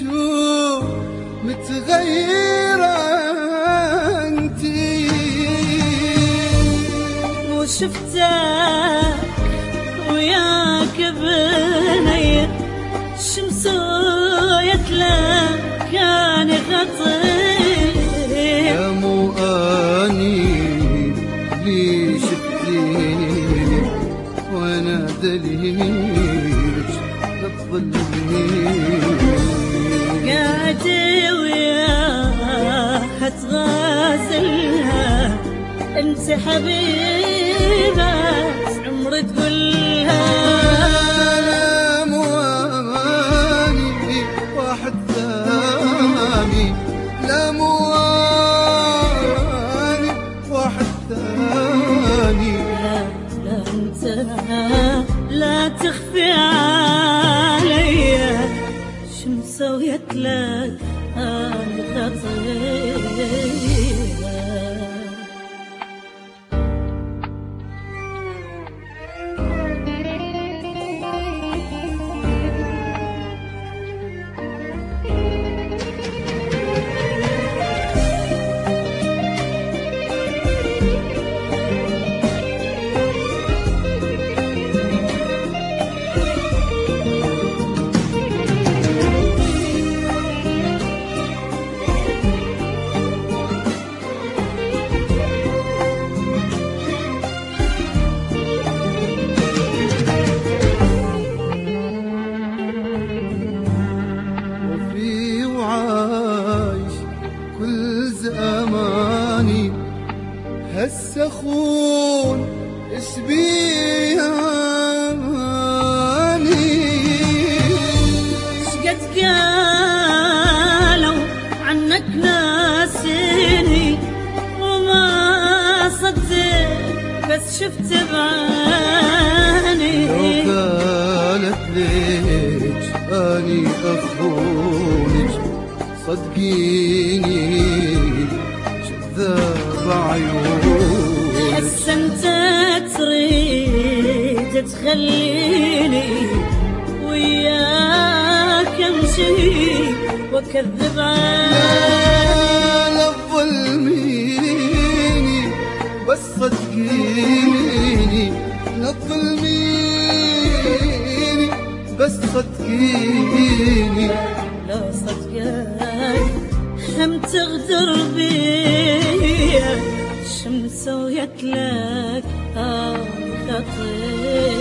شو متغيرة انتي، مو شفتك وياك بنية شمسويت لك كان خطير. يا مو اني لي شفتيني وانا دليلك تظلميني، قاعدة وياها تغازلها انت حبيبة عمري تقولها. لا مو اني واحد ثاني، لا مو اني واحد ثاني. لا انت لا تخفي علي شو مسويت لك انا خطير. كل زماني هسه خون اسبياني، شقد قالوا عنك ناسيني وما صدق بس شفت بعيني. لو قالت ليش اني اخونك صدقيني كذاب عيونك. حس انت تريد تخليني وياك امشي واكذب لا تظلميني بس صدقيني، لا تظلميني بس صدقيني. لا صدقك هم تغدر بيا شو مسويت لك خطير.